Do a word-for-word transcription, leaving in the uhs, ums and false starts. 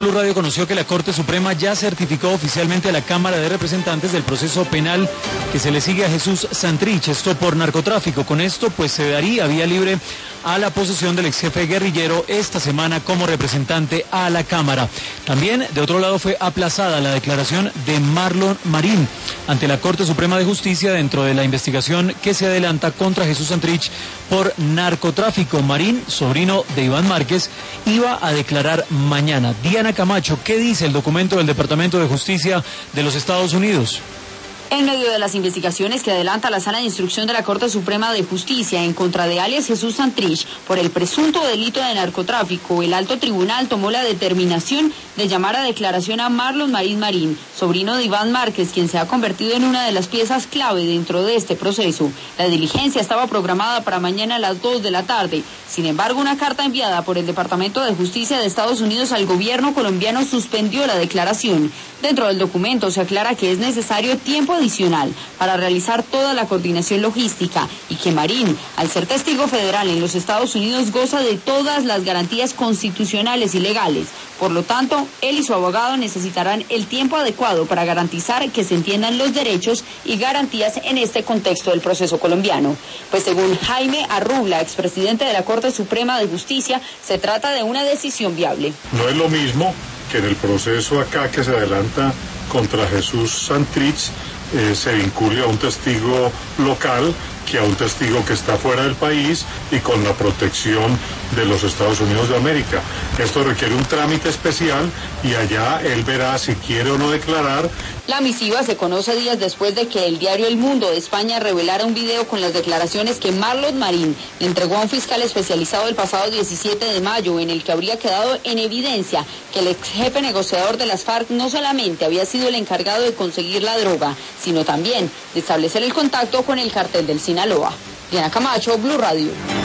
Blue Radio conoció que la Corte Suprema ya certificó oficialmente a la Cámara de Representantes del proceso penal que se le sigue a Jesús Santrich, esto por narcotráfico. Con esto, pues se daría vía libre a la posesión del ex jefe guerrillero esta semana como representante a la Cámara. También, de otro lado, fue aplazada la declaración de Marlon Marín ante la Corte Suprema de Justicia dentro de la investigación que se adelanta contra Jesús Santrich por narcotráfico. Marín, sobrino de Iván Márquez, iba a declarar mañana. Diana Camacho, ¿qué dice el documento del Departamento de Justicia de los Estados Unidos? En medio de las investigaciones que adelanta la Sala de Instrucción de la Corte Suprema de Justicia en contra de alias Jesús Santrich por el presunto delito de narcotráfico, el alto tribunal tomó la determinación de llamar a declaración a Marlon Marín Marín, sobrino de Iván Márquez, quien se ha convertido en una de las piezas clave dentro de este proceso. La diligencia estaba programada para mañana a las dos de la tarde. Sin embargo, una carta enviada por el Departamento de Justicia de Estados Unidos al gobierno colombiano suspendió la declaración. Dentro del documento se aclara que es necesario tiempo adicional para realizar toda la coordinación logística y que Marín, al ser testigo federal en los Estados Unidos, goza de todas las garantías constitucionales y legales. Por lo tanto, él y su abogado necesitarán el tiempo adecuado para garantizar que se entiendan los derechos y garantías en este contexto del proceso colombiano. Pues según Jaime Arrubla, expresidente de la Corte Suprema de Justicia, se trata de una decisión viable. No es lo mismo que en el proceso acá que se adelanta contra Jesús Santrich eh, se vincule a un testigo local que a un testigo que está fuera del país y con la protección de los Estados Unidos de América. Esto requiere un trámite especial y allá él verá si quiere o no declarar. La misiva se conoce días después de que el diario El Mundo de España revelara un video con las declaraciones que Marlon Marín le entregó a un fiscal especializado el pasado diecisiete de mayo, en el que habría quedado en evidencia que el ex jefe negociador de las FARC no solamente había sido el encargado de conseguir la droga, sino también de establecer el contacto con el cartel del Sinaloa. Diana Camacho, Blue Radio.